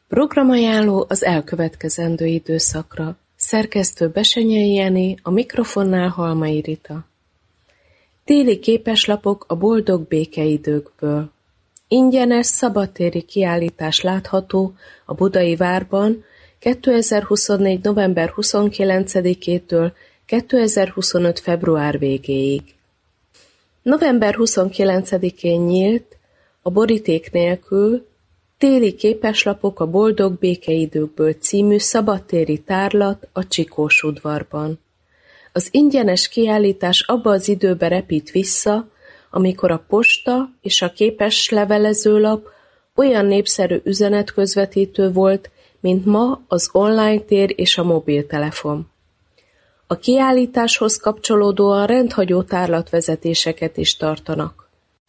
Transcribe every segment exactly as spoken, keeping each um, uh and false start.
Programajánló az elkövetkezendő időszakra. Szerkesztő Besenyei Jenő, a mikrofonnál Halmai Rita. Téli képeslapok a boldog békeidőkből. Ingyenes szabadtéri kiállítás látható a Budai Várban kétezer-huszonnégy. november huszonkilencedikétől kétezer-huszonöt. február végéig. november huszonkilencedikén nyílt a boríték nélkül Téli képeslapok a boldog békeidőkből című szabadtéri tárlat a Csikós udvarban. Az ingyenes kiállítás abba az időbe repít vissza, amikor a posta és a képes levelezőlap olyan népszerű üzenetközvetítő volt, mint ma az online tér és a mobiltelefon. A kiállításhoz kapcsolódóan rendhagyó tárlatvezetéseket is tartanak.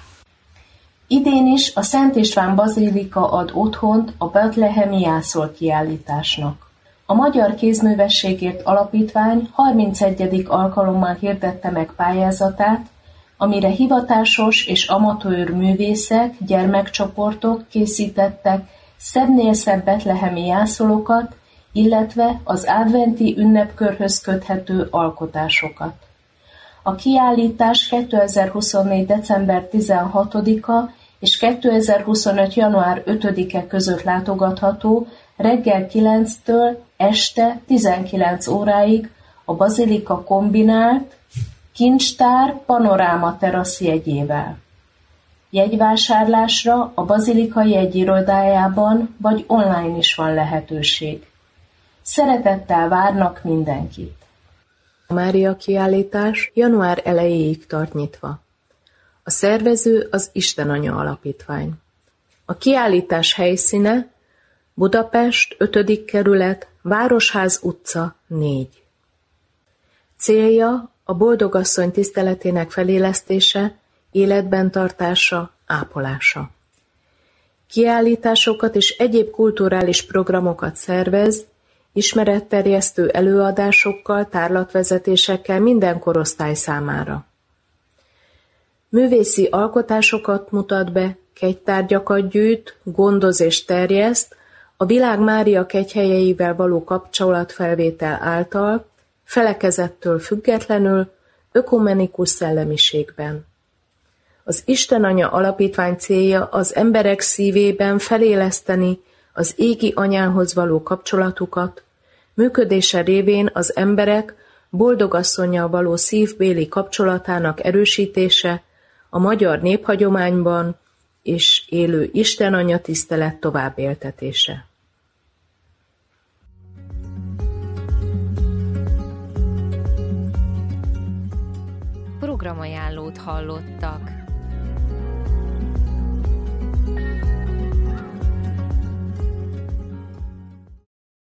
Idén is a Szent István Bazilika ad otthont a Betlehemi Jászol kiállításnak. A Magyar Kézművességért Alapítvány harmincegyedik alkalommal hirdette meg pályázatát, amire hivatásos és amatőr művészek, gyermekcsoportok készítettek szebbnél szebb betlehemi jászolokat, illetve az adventi ünnepkörhöz köthető alkotásokat. A kiállítás kétezer-huszonnégy. december tizenhatodika és kétezer-huszonöt. január ötödike között látogatható reggel kilenctől este tizenkilenc óráig a Bazilika kombinált kincstár panoráma terasz jegyével. Jegyvásárlásra a Bazilika jegyirodájában vagy online is van lehetőség. Szeretettel várnak mindenkit! A Mária kiállítás január elejéig tart nyitva. A szervező az Istenanya Alapítvány. A kiállítás helyszíne Budapest, ötödik kerület, Városház utca, négy. Célja a boldogasszony tiszteletének felélesztése, életben tartása, ápolása. Kiállításokat és egyéb kulturális programokat szervez, ismeretterjesztő előadásokkal, tárlatvezetésekkel minden korosztály számára. Művészi alkotásokat mutat be, kegytárgyakat gyűjt, gondoz és terjeszt, a világ Mária kegyhelyeivel való kapcsolatfelvétel által, felekezettől függetlenül, ökumenikus szellemiségben. Az Istenanya Alapítvány célja az emberek szívében feléleszteni az égi anyához való kapcsolatukat, működése révén az emberek boldogasszonnyal való szívbéli kapcsolatának erősítése, a magyar néphagyományban és élő Istenanya tisztelet továbbéltetése. Programajánlót hallottak.